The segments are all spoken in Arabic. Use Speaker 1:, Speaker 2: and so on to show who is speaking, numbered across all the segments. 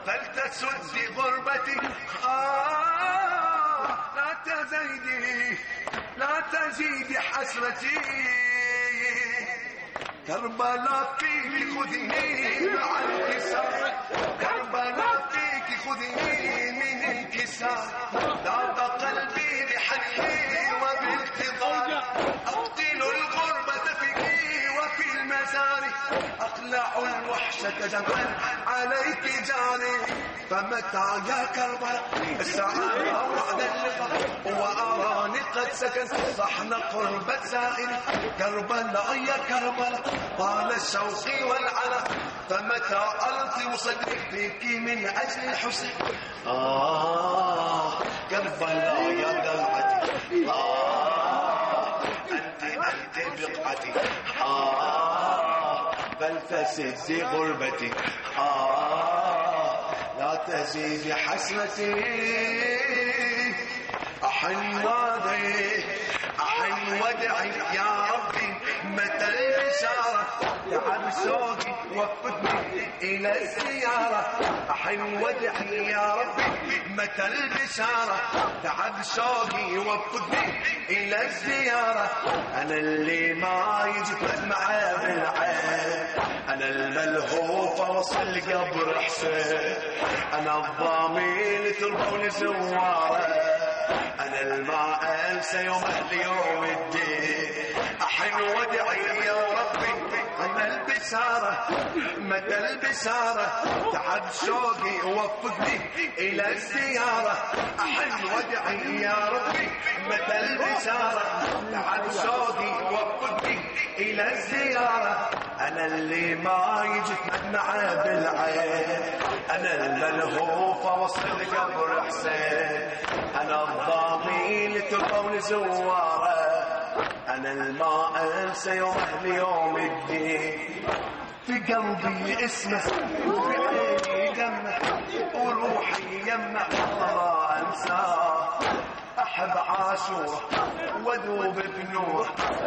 Speaker 1: فلتسد غربتي لا تزيدي حسرتي. كربلاء فيك خذيني مع الكسار، كربلاء فيك خذيني من انكسار. ذاب قلبي بحني وبالتضار، أقتل الغربة فيك وفي المزار. أقلع الوحشة دمعا عليك جاري. فمتى يا كربلاء الساعة وعد اللقاء، وأراني قد سكنت صحن قربة سائل. كربلاء يا كربلاء طال الشوق والعلا، فمتى ألطم صدري فيك من أجل الحسن. كربلاء يا دمعتي، أنت بقعتي. فلتسد غربتي، لا تزيد حسرتي. أحن وادعي أحن ودعي يا ربي متى البشارة. تعب شوقي وفدني إلى الزيارة. أحن ودعي يا ربي متى البشارة. تعب شوقي وفدني إلى الزيارة. أنا اللي ما يجي معاه بالعين، أنا الملهوف وصل قبر حسين. أنا الضامن تربوني زواره، أنا الماء أنسى يوم يوم الدين. أحن ودعي يا ربي أنا البشارة متى البشارة. تعب شوقي وفقني إلى الزيارة. أحن ودعي يا ربي متى البشارة. تعب شوقي وفقني إلى الزيارة. أنا اللي ما يجي معاه بالعين، أنا الملهوف وصل قبر حسين. أنا الضامن تربوني زواره، أنا الماء أنسى يوم الدين. في قلبي اسمه وفي عيني دمه وروحي يمه، والله ما أنساه. أحب عاشوره وذوب بنوره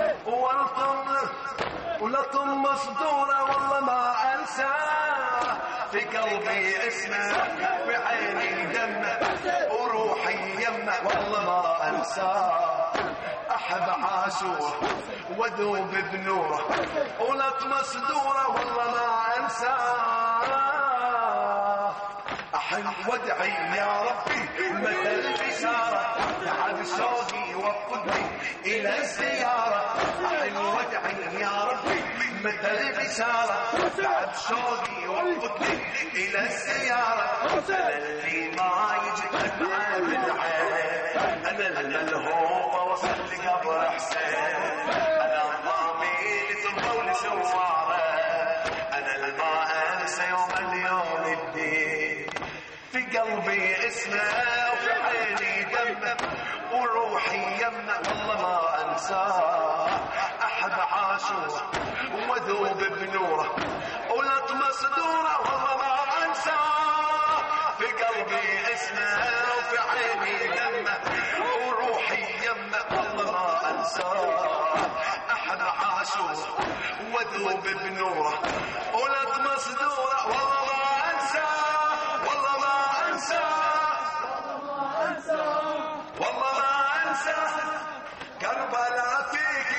Speaker 1: ولطم صدوره، والله ما أنساه. في قلبي اسمه في عيني دمه وروحي يمه، والله ما أنساه. أحب عاشوره وذوب بنوره ولطم صدوره، والله ما أنساه. أحن ودعي يا ربي متى البشارة. تعب شوقي وفقني إلى الزيارة. أحن ودعي يا ربي متى البشارة. تعب شوقي وفقني إلى الزيارة. أنا اللي ما يجي معاه بالعين، أنا الملهوف وصل قبر حسين. أنا الضامن تربوني زواره، أنا الماء أنسى يوم الدين. في قلبي اسمه وفي عيني دمه وروحي يمه، والله ما أنساه. أحب عاشوره وذوب بنوره ولطم صدوره، والله ما أنساه. في قلبي اسمه وفي عيني دمه وروحي يمه، والله ما أنساه. أحب عاشوره وذوب بنوره ولطم صدوره، والله ما أنساه. والله ما أنساه، والله ما أنساه. كربلاء فيك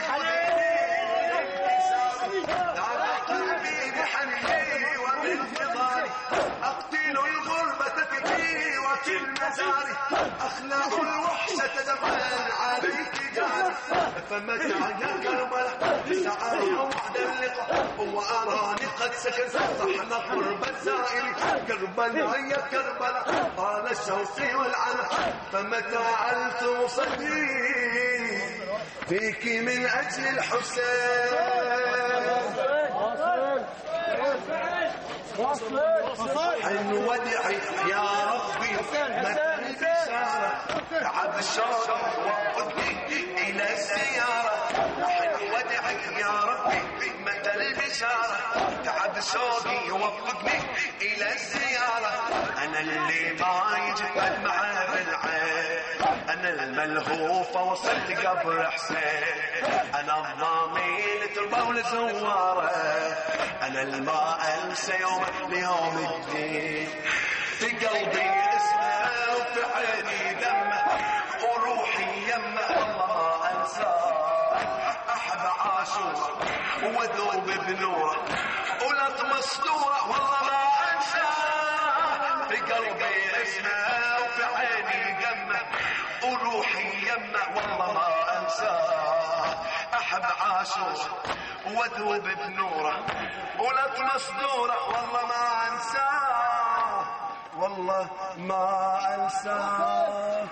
Speaker 1: دعم قلبي بحني وبانتظاري. أقتل الغربة فيكي وفي المزار. أخلع الوحشة دمعا عليك جاري. فمتى يا كربلاء ساعة وعد اللقاء، وأراني قد سكنت صحن قربة سائل. كربلاء يا كربلاء طال الشوق والعنا، فمتى ألت صدري فيك من أجل الحسين. حن ودعي يا ربي متى البشارة. تعب الشوق وفقني إلى الزيارة. حن ودعي يا ربي متى البشارة. تعب شوقي وفقني إلى الزيارة. أنا اللي ما يجي معاه بالعين، أنا الملهوف وصلت قبر حسين. أنا الضامن تربوني زواره، أنا الماء أنسى يوم الدين. وذوب بنوره ولطم صدوره والله ما انساه في قلبي اسمه وفي عيني قمه وروحي يمه والله ما انساه احب عاشور وذوب بنوره ولطم صدوره والله ما انساه والله ما انساه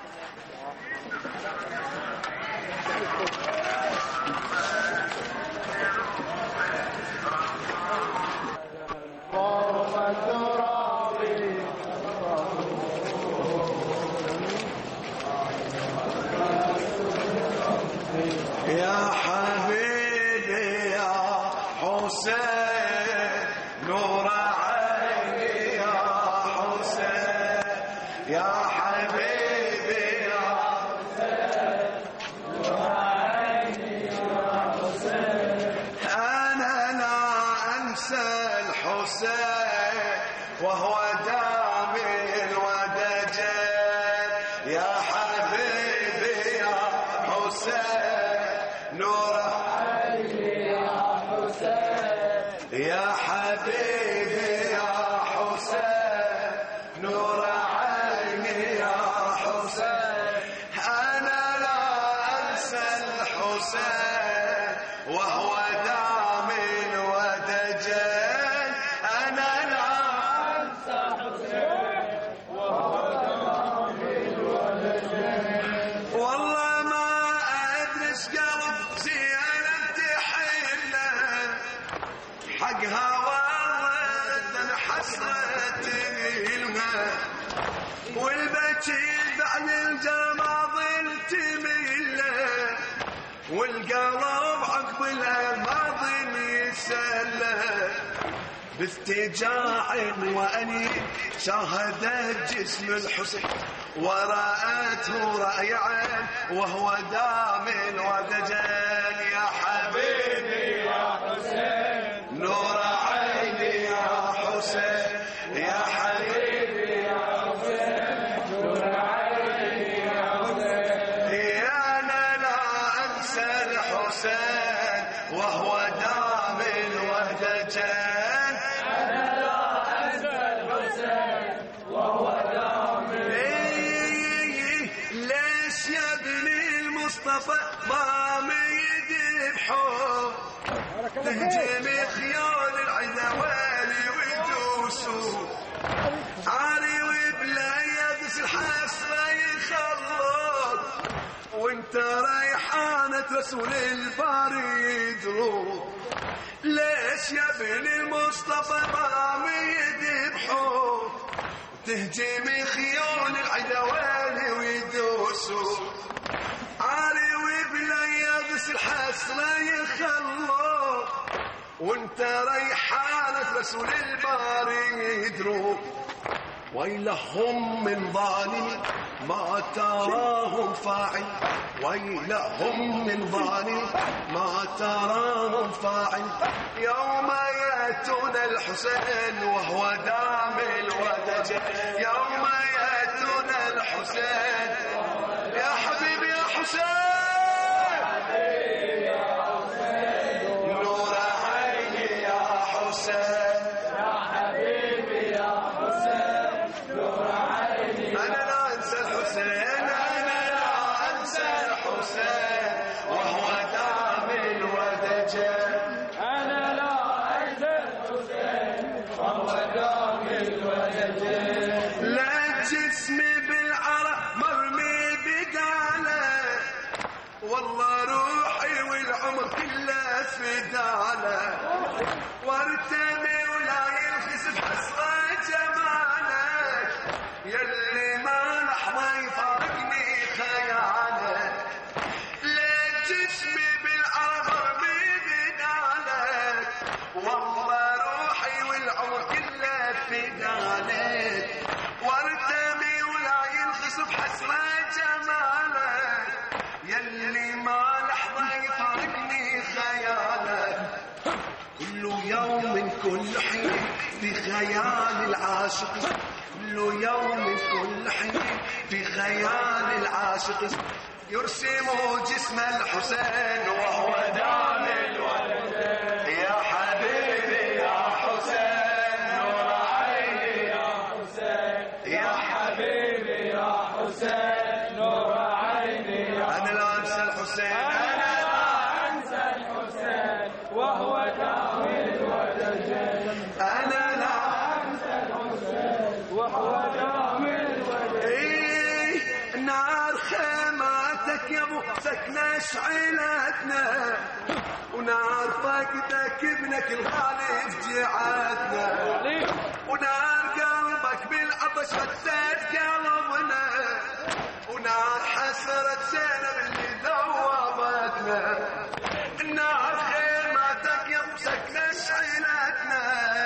Speaker 1: يا حبيبي يا حسين نور عيني يا حسين يا حبيبي يا حسين نور عيني يا حسين أنا لا أنسى الحسين وهو دامي ودجل يا حبيبي يا حسين نور عيني يا حسين يا حبيبي يا حسين نور عيني يا حسين أنا لا أنسى الحسين وهو دامي ودجل أنا لا أنسى الحسين وهو دامي ودجل والله ما أدرس قلب زينب تحله حقها والله حسرتي لها والبكي بعد الجماضي تميله والقلب عقب الماضي يسله بافتجاع وأني شاهدت جسم الحسين ورأته رأي عين وهو دام ودجل يا حبيبي يا حسين نور عيني يا حسين يا حبيبي يا حسين نور عيني يا حسين يا أنا لا أنسى الحسين وهو دام ودجل أنا لا أنسى الحسين وهو دام ليش يا ابني المصطفى ضامي يذبحوا تهجم خيول العدوالي ويدوسوا عاري وبلا يدس الحسرة يخلط وانت ريحانة رسول الباري يدرو ليش يا ابن المصطفى ضامي يذبحوا تهجم خيول العدوالي ويدوسوا عالي وبلا يدس الحسرة يخلط وانت ريحانة رسول الباري يدرو ويلهم من ظالم ما تراهم فاعل ويلهم من ظالم ما تراهم فاعل يوم يأتون الحسين وهو دام الودجل يوم يأتون الحسين يا حبيبي يا حسين نور عيني يا حسين يا حبيبي يا حسين نور عيني أنا لا أنسى الحسين أنا لا أنسى الحسين وهو دام الودجل أنا لا أنسى الحسين وهو دام الودجل لا جسمي بالعرق مرمي بداله والله روحي والعمر كله فداله وارتمي ولا ينخس بحسرة جمالك يلي ما لحظة يفارقني خيالك ليه جسمي بالعرق بدالك والله روحي والعمر كله فدالك وارتمي ولا ينخس بحسرة جمالك يلي ما لحظة يفارقني خيالك كل يوم كل حين في خيال العاشق كل يوم كل حين في خيال العاشق يرسم جسم الحسين وهو دام الولد
Speaker 2: الحسين نور عيني
Speaker 1: أنا لا أنسى الحسين
Speaker 2: أنا لا أنسى الحسين وهو كامل ودجل
Speaker 1: أنا لا
Speaker 2: أنسى الحسين وهو كامل ودجل
Speaker 1: نار خيماتك يا ابو سكنة شعلتنا ونار فقدك ابنك الغالي في جيعتنا ونار قلبك بالعطش ردت قلبنا ونار حسرة زينب اللي ذوبتنا النار خيماتك يا ابو سكنة شعلتنا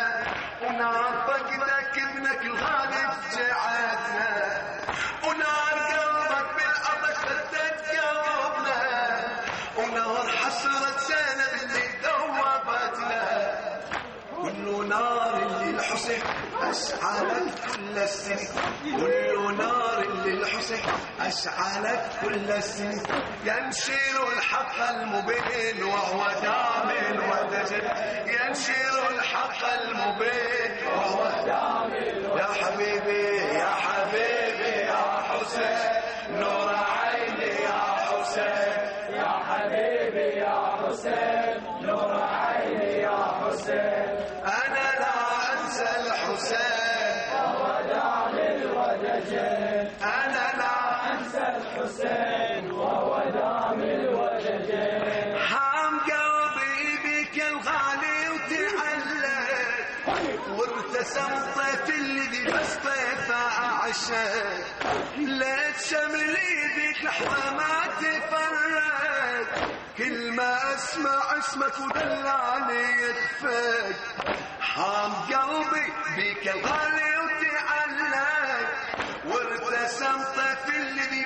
Speaker 1: ونار فقدك ابنك الغالي في جيعتنا ونار قلبك بالعطش ردت قلبنا ونار حسرة زينب اللي ذوبتنا كل نار اللي الحسين أشعلت كل السنين كل نار اللي الحسين أشعلت كل السنين ينشر الحق المبين وهو دامل ودجل ينشر الحق المبين وهو دامل يا حبيبي يا حبيبي يا حسين نور عيني يا حسين
Speaker 2: يا حبيبي يا حسين نور عيني يا حسين
Speaker 1: أنا لا أنسى الحسين
Speaker 2: وهو دامل ودجل
Speaker 1: أنا لا
Speaker 2: أنسى الحسين وهو دامل ودجل
Speaker 1: حام قلبي بك الغالي وتعلق وارتسم طيف الذي بس طيف أعشق ليت شملي بك لحظة ما تفرق كل ما أسمع اسمك ودلعني يكفيك حام قلبي بك الغالي وتعلق وارتسم طيف الذي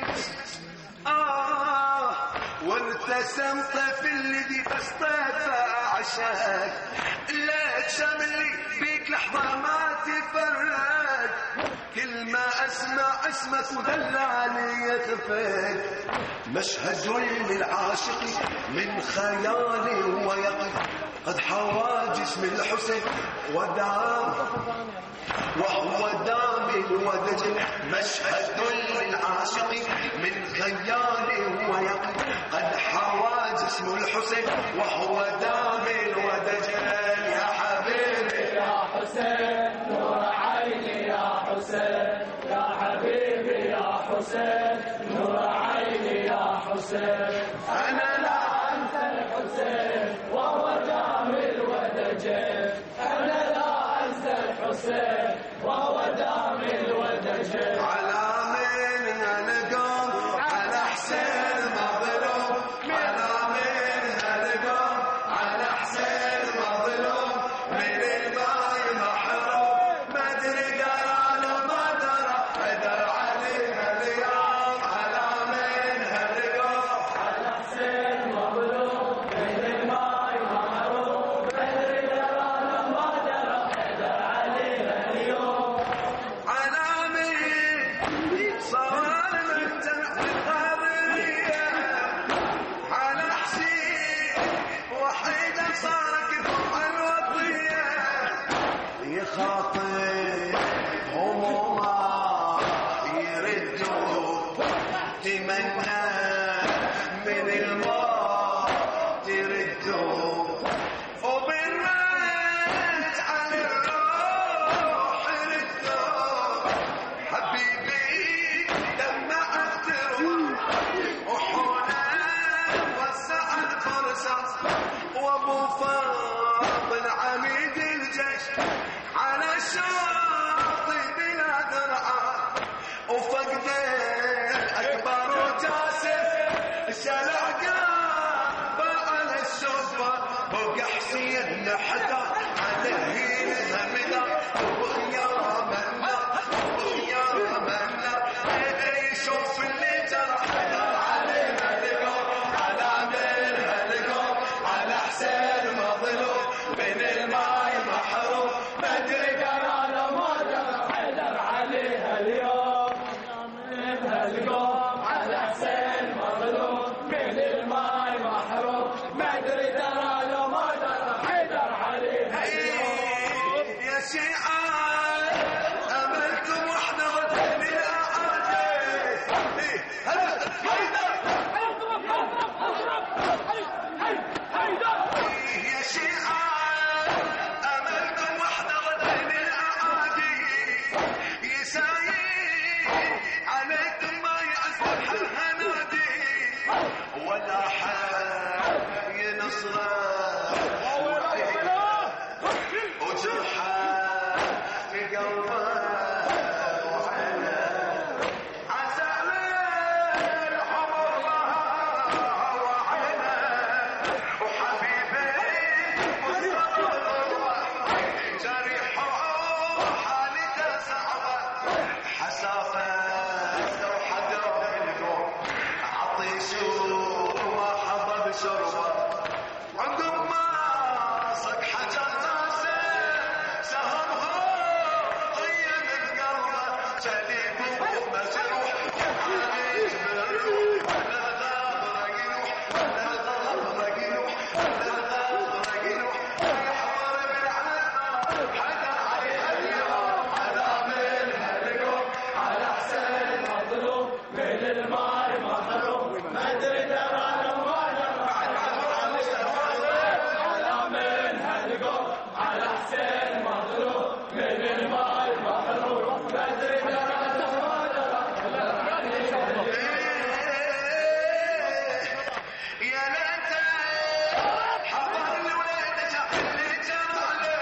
Speaker 1: وارتسم طيف الذي بس طيف أعشق ليت شملي بيك لحظة ما تفرق كل ما أسمع اسمك ودلعني يخفيك مشهد للعاشق من خيالي ويقظ قد حوى جسم الحسين ودام وهو دامل ودجل مشهد للعاشق من خيالي ويقظ قد حوى جسم الحسين وهو دامل ودجل يا حبيبي
Speaker 2: يا حسين نور عيني يا حسين يا حبيبي يا حسين نور عيني يا حسين
Speaker 1: أنا لا
Speaker 2: أنسى الحسين وهو كامل ودجل أنا لا أنسى الحسين وهو كامل ودجل
Speaker 1: على من هنقوم على حسين مظلوم على من هنقوم على حسين مظلوم من الماي محروم ما ادري قال ما درى قدر عليها اليوم على من هنقوم
Speaker 2: على حسين مظلوم من الماي محروم بدري درى ما درى قدر عليها اليوم
Speaker 1: على من صار مجتمع القابلية على حسين وحيدا صار كفر الوطية يخاطب هموما يردوا تمنى من الموت يردوا وبالرد على الروح يردوا حبيبي دمعت تروح وحونا وسع الفرصة وابو فاضل عميد الجيش على الشاطئ بلا درعا وفقد الأكبر وجاس جليب ومسروح يعالج بالروح ولا غابرق ينوح ولا غابرق ينوح ولا غابرق ينوح ويحضر بالعالم حدا عليها اليوم على منها اليوم
Speaker 2: على حسين مظلوم من الماي محروم ما ادري درى لو ما درى على منها القوم على حسين مظلوم من الماي محروم ما ادري درى لو ما درى
Speaker 1: يا ليت حضر الولاد جعلني جماله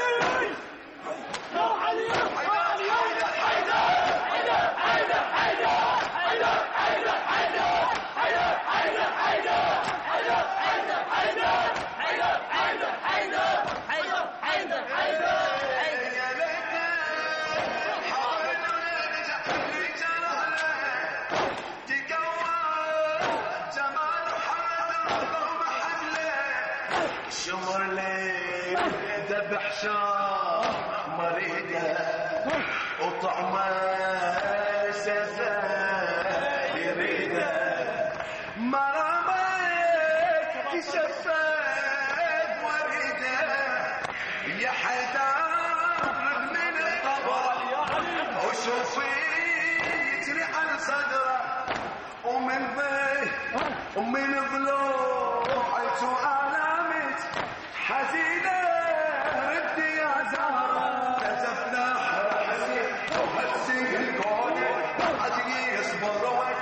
Speaker 1: شمر لي ذبح شام مريده وطعمه سفه يريده مرامك شفاف وريده يا حيدر من الطبع وشوفي يجري على صدره ومن ضلوعته علامة حزينة ردي يا زهرة كتبنا حسين وحسين كوني عدي يصبر وك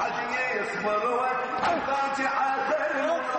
Speaker 1: عطاتي عاثر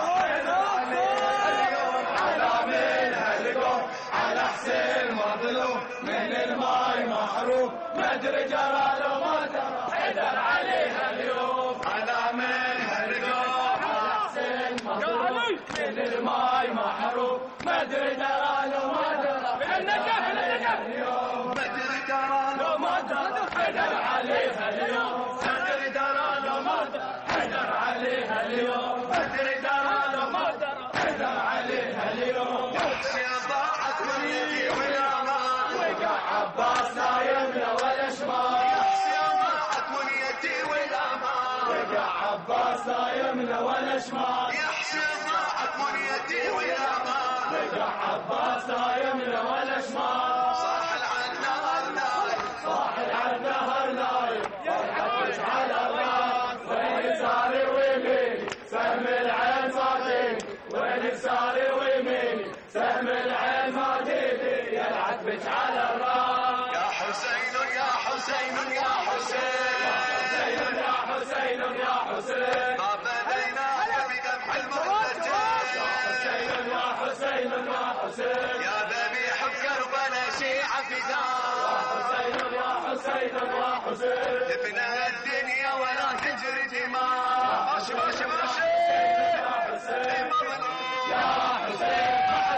Speaker 1: اليوم
Speaker 2: على منها القوم على حسين مظلوم من الماي محروم ما ادري جرى لو ما درى حيدر عليها اليوم
Speaker 1: على منها اليوم
Speaker 2: على حسين مظلوم من الماي محروم ما ادري درى لو ما درى اليوم
Speaker 1: بدر ترى
Speaker 2: لو ما درى حيدر عليها اليوم بدر درى لو ما درى حيدر عليها اليوم بدر درى لو ما درى حيدر عليها اليوم
Speaker 1: يا ضاعت مني والامان
Speaker 2: وقع عباس نايم له ولا شمال
Speaker 1: يا ضاعت منيتي والامان
Speaker 2: وقع عباس نايم له ولا شمال
Speaker 1: يا حسين ضاعت منيتي والامان
Speaker 2: وقع عباس نايم له ولا شمال
Speaker 1: صاحل عالنهر نايم
Speaker 2: صاحل على النهر نايم يضحك على الراس وين يساري ويميني سهم العين ما تيجي وين يساري ويميني سهم العين ما تيجي يلعب بك على الراس
Speaker 1: يا حسين يا حسين يا حسين
Speaker 2: حسين يا حسين يا حسين
Speaker 1: ما بدينا بقمح المهلتين
Speaker 2: حسين يا حسين يا حسين
Speaker 1: يا ذبيح بكربلاء شيعة فداء
Speaker 2: حسين يا حسين يا حسين
Speaker 1: تفنى الدنيا ولا تجري دماء ماشي ماشي ماشي
Speaker 2: يا حسين
Speaker 1: مظلوم
Speaker 2: يا حسين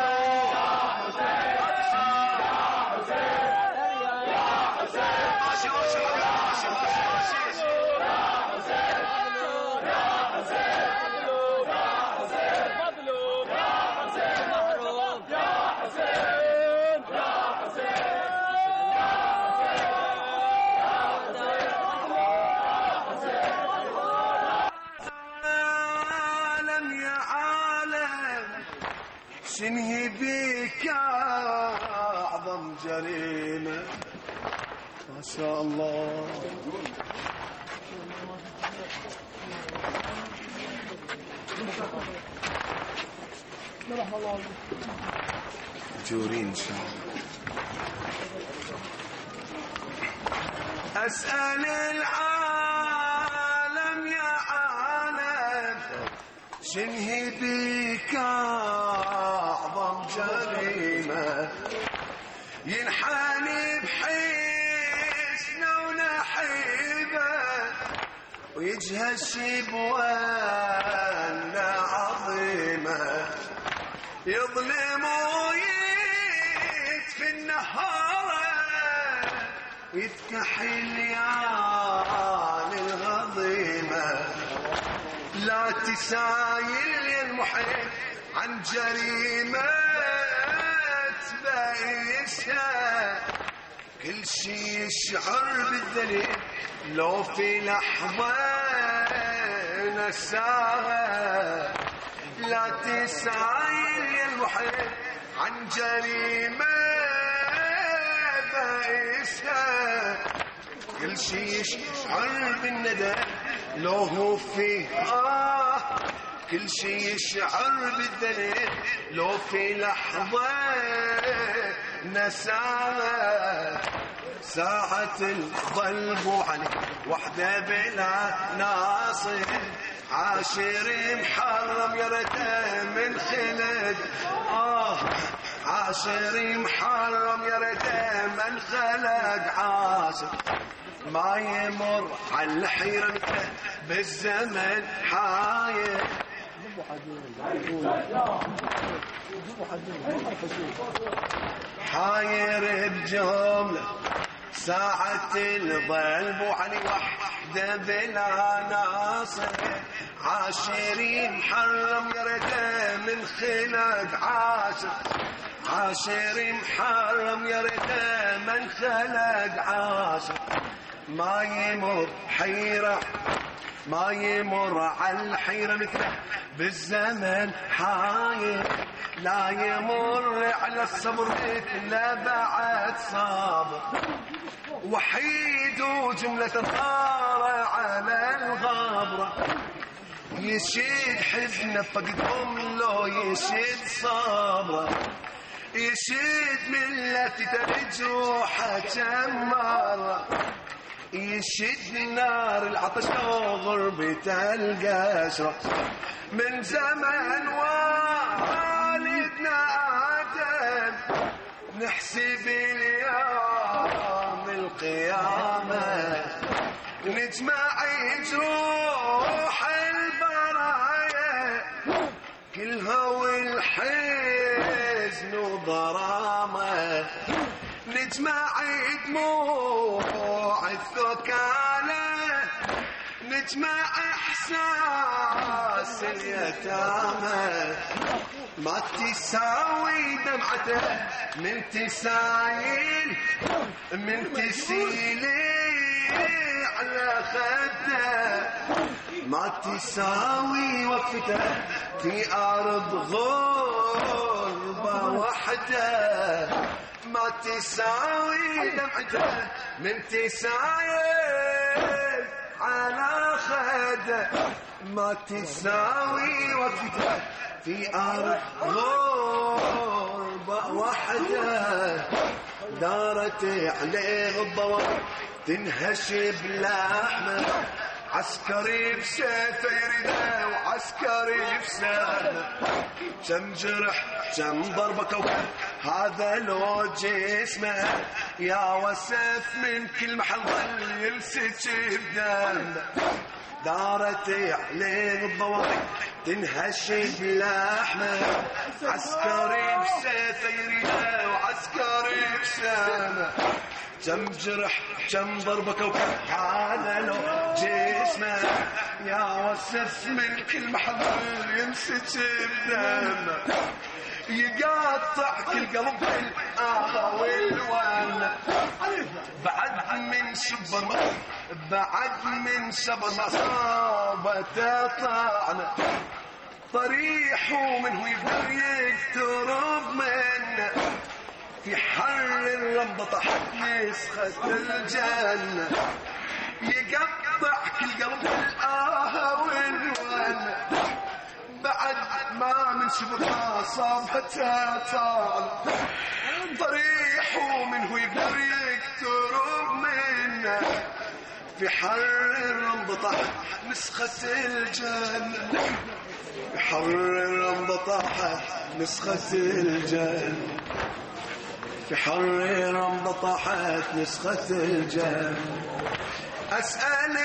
Speaker 1: ماشي ماشي ماشي ماشي عالم يا عالم شنهي بك أعظم جريمة ما شاء الله جورين إن شاء الله أسأل العالم يا عالم شنهي بك أعظم جريمة ينحني بحسنه ونحيبه ويجهز شبوانا عظيمة يظلم ويدفي النهارة ويتكحل يعان الغضيمة لا تسايل يا المحب عن جريمة تبيشها كل شي يشعر بالذليل لو في لحظة نساها. لا تسعيل يا المحب عن جريمة بائسها. كل شي يشعر بالندى لو هو فيه كل شي يشعر بالذليل لو في لحظة نساها. ساعة القلب علي وحدة بلا ناصر، عاشر محرم يا ريته من خلد. عاشر محرم يا ريته من خلق عاشر. ما يمر على الحيرة بالزمن حاير. حاير بجملة ساعة الظلب وعلي وحدة بلا ناصر، عاشرين محرم يا ريته من خلق عاشر. عاشر محرم يا ريته من خلق عاشر. ما يمر حيرة ما يمر على الحيرة مثله بالزمن حاير. لا يمر على الصبر مثله بعد صابر. وحيد وجملة الغارة على الغابرة، يشيد حزنه فقدهم لو يشيد صبره. يشيد ملتي تجروحه كم مرة، يشد نار العطش وغربة القشرة. من زمن والدنا آدم نحسب اليوم القيامة، نجمع جروح البرايا كلها والحزن وضرامة. نجمع دموع الثكالة، نجمع احساس اليتامى. ما تساوي دمعته من تسايل من تسيلي على خده. ما تساوي وقفته في أرض غربة وحده. ما تساوي دمعته من تسايل على خده. ما تساوي وقفته في أرض غربة وحده. دارت عليه الضوء تنهش بلحمه، عسكري بسيفه يريده وعسكري بسهمه. كم جرح كم ضربة كوكب هذا لو جسمه، يا وسف من كل محل ظل يلسك بدمه. دارت عليه الضوابط تنهش بلحمه، عسكري بسيفه يريده وعسكري بسهمه. كم جرح كم ضربة كوكب هذا لو جسمه، يا وسف من كل محضر يمسك بدمه. يقطع كل قلب بالآه والوان. بعد من شبر بعد من شبر ما صابته طعنه، طريح ومنه يقدر يقترب منه. في حر الرمضة طحت نسخة الجنة، يقطع كل قلب الآه والوان. بعد ما من شبر ما صابته طعنه، طريح ومنه يقدر يقترب منه. في حر الرمضة طحت نسخة الجنة، في حر الرمضة طحت نسخة الجنة. في حر رمضة طاحت نسخة الجنة. أسأل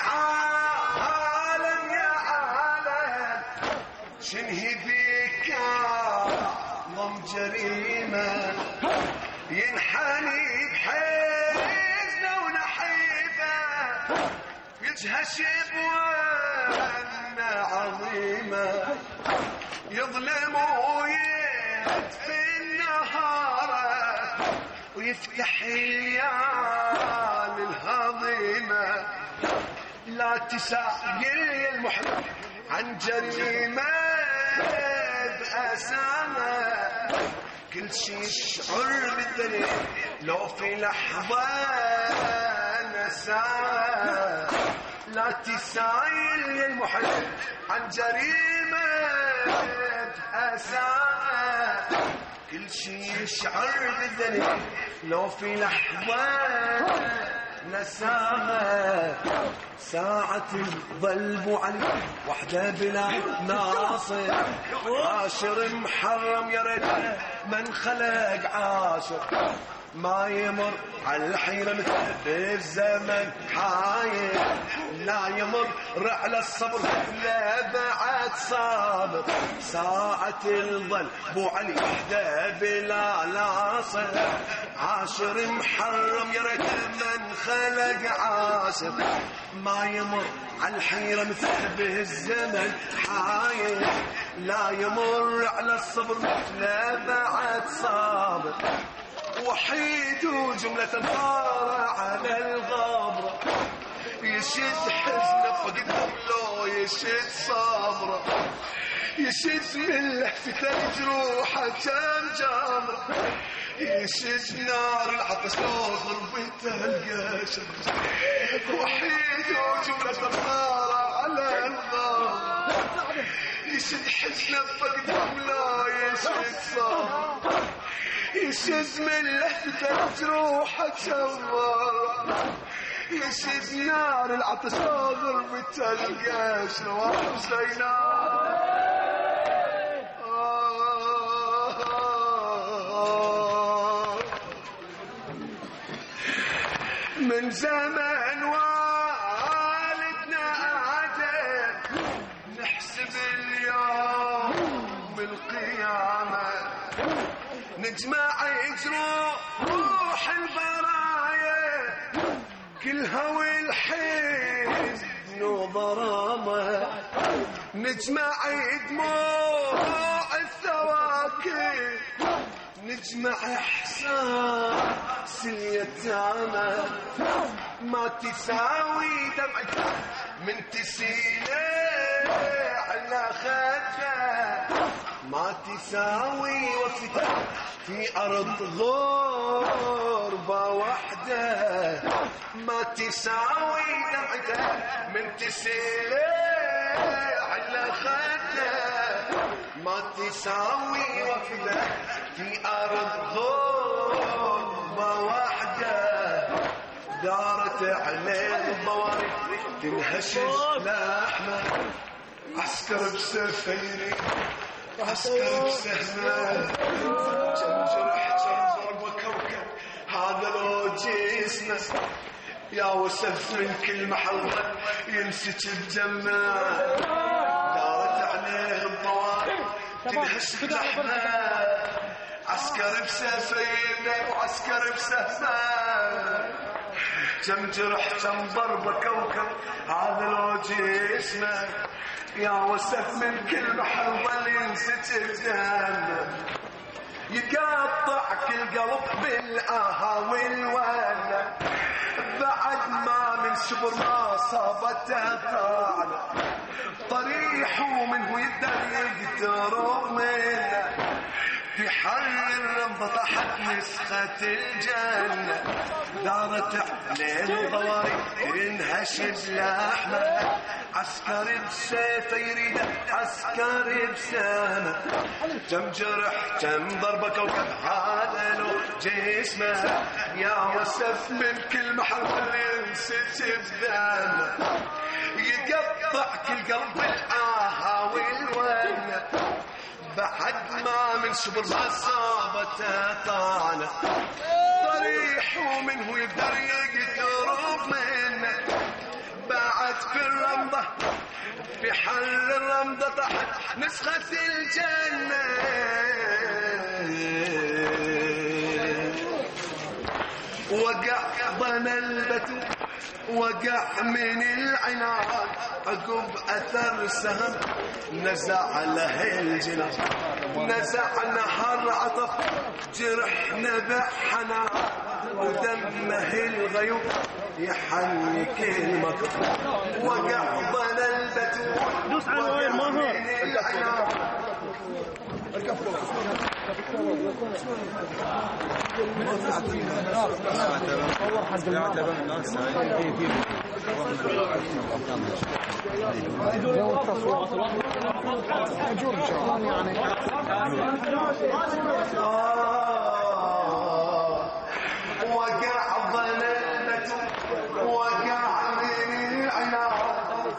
Speaker 1: العالم يا عالم شنهي فيك ضم جريمة، ينحني بحزنه ونحيفه يجهش بوانا عظيمة، يظلم ويدفن نهاره ويفتح اليال الهضيمة لا تسائل المحب عن جريمة بأسامة كل شي يشعر بالدنيا لو في لحظة نسامة لا تسائل المحب عن جريمة بأسامة كل شي يشعر بالدنيا لو في لحظة نسامة ساعة الظلب علي وحده بلا ناصر عاشر محرم يا ريت من خلق عاشر ما يمر على الحيرة مثل بالزمن حاير لا يمر على الصبر لا بعد صابر ساعة الظل بو علي وحده بلا ناصر عاشر محرم يا ريت من خلق عاشر ما يمر على الحيرة مثل بالزمن حاير لا يمر على الصبر مثل بعد صابر وحيد وجملة طارة على الغابرة يشد حزنه فقدهم لو يشد صبره يشد من لهفته جروحه كم جامرة يشد نار العطش لو ضربته القشر وحيد وجملة طارة على الغابرة يشد حزنه فقدهم لو يشد صبره يشد من لهفته جروحه كمر يشد نار العطش ضربته القشر وحسينا من زمن والدنا عادل نحسب اليوم بالقيامة نجمع جروح البرايا كلها والحزن وضرامة نجمع دموع الثواكب نجمع احساس اليتامى ما تساوي دمعتها من تسيله على خدها ما تساوي وفتها في أرض غربة وحده ما تساوي دمعتها من تسيله على خدها ما تساوي وفتها في أرض غربة وحده دارت عليه الضواري تنهشش لحمه عسكر بسفيني عسكر بسهمه كم جرح كم ضربة كوكب هذا لو جسمه يا وسف من كل محل يمسك بدمه دارت عليه الضواري تنهش بلحمه عسكر بسفينه وعسكر بسهمه كم جرح كم ضربة كوكب هذا لو جسمه يا وسف من كل محل ظل ينسج بدمه يقطع كل قلب بالآها والولة بعد ما من شبر ما صابته طعنة طريح ومنه يقدر يقترب منه في حر الرمضة طاحت نسخة الجنة دارت عليه الضواري ينهش بلحمه عسكر بسيفه يريد عسكر بسامه كم جرح كم ضربة كوكب هذا له جسمه يا وسف من كل محل يمسك بدمه يقطع كل قلب الآها والونة بعد ما من شبر ما صابته طعنه طريح ومنه يقدر يقترب منه بعد في الرمضة في حل الرمضة طاحت نسخة الجنة وقع ضنا البتول وقع من العنان عقب اثر سهم نزع له الجنان نزع نهر عطف جرحنا بحنان ودمه الغيوم يحنك المكان وقع ضل البتول وقع من العنان وقع ضلالته وقع من العنان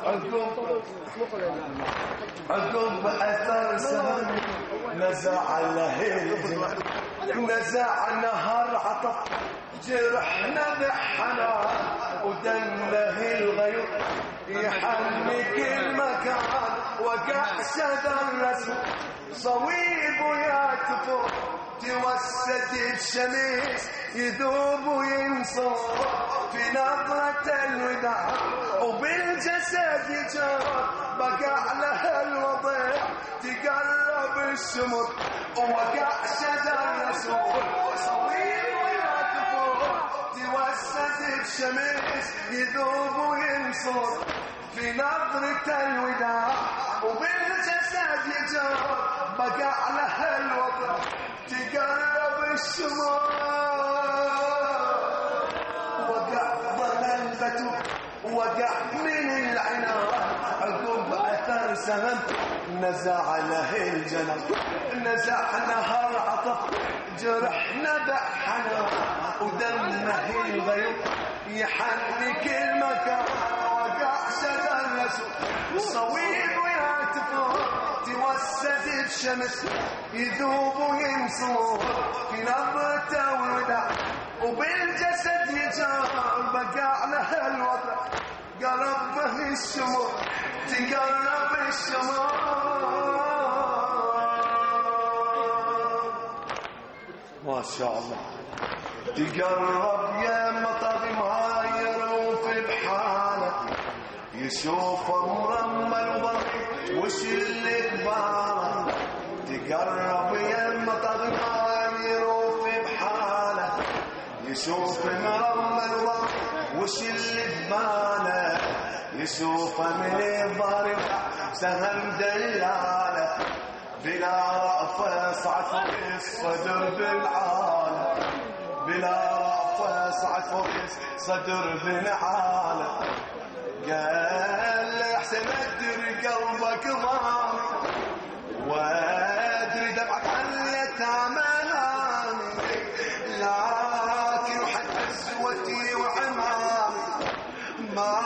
Speaker 1: عقب اثر سهم نزع له الجنان نزع نهر عطف جرحنا بحنان ودمه الغيوم يحنك المكان وقع سدى الرسول صويب ويا تفور توسد الشمس يذوب وينصر في نظرة الوداع وبالجسد يجار بقع له الوضع تقرب الشمر ووقع شدى الرسول صويب ويا تفور توسد الشمس يذوب وينصر في نظرة الوداع وبالجسد يجار بقع له الوضع تقرب الشمر وقع ضلالته وقع من العنان عقب اثر سهم نزع له الجنان نزع نهر عطف جرحنا بحنان ودمه الغيوم يحنك المكان وقع شدى الرسول صويب ويا تفور توسد الشمس يذوب وينصور في نظرته الوداع وبالجسد يجار بقع له الوضع قرب به الشمر تقرب الشمر ما شاء الله تقرب يا مطر ما يروف بحاله يشوف مرمل وضرب وش اللي بباله تقرب يا المطر ما يروف بحاله يشوف مرمل وضرب وش اللي بباله يشوف من الضارب سهم دلاله بلا رأفة صعد فوق الصدر بالعالة بلا رأفة صعد فوق الصدر بالعالة قال لي احسن ادري قلبك ضامي وادري دمعك عليت عملاني لكن وحتى سوتي وعمامي ما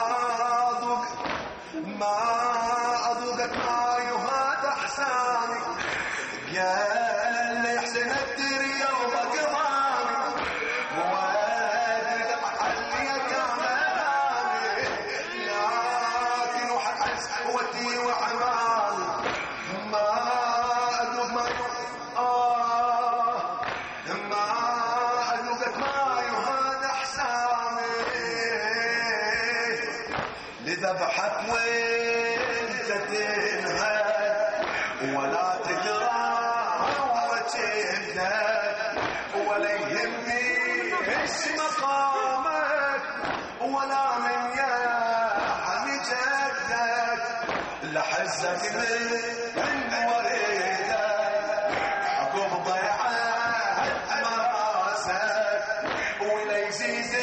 Speaker 1: اذوقك ما يهاد احساني قال لي احسن ادري قلبك ضامي وادري دمعك عليت عملاني لكن وحتى سوتي وعمامي ما أذوق ما يهاد أحسامي لذبحك وانت تنهد ولا تجرى وجهك ولا يهمني ايش مقامك ولا من يعني جدك لحزك من وريدك عقب ضيعت مراسك ولا يزيد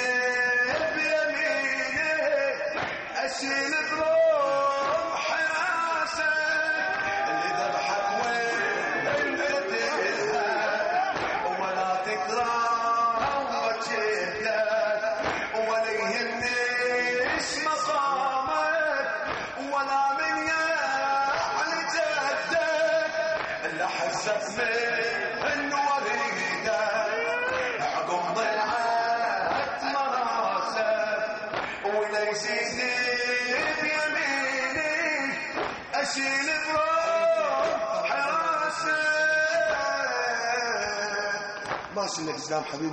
Speaker 1: بيمينك اشيل بروح راسك اللي ذبحك وين تذهب ولا تكره وجهك ولا يهمني ايش مقامك ولا من يعني جدك لحزك من وريدك عقب ضيعت مراسك ولا يزيد بيميني اشيل بروح راسك. ماشي انك اسلام حبيبي.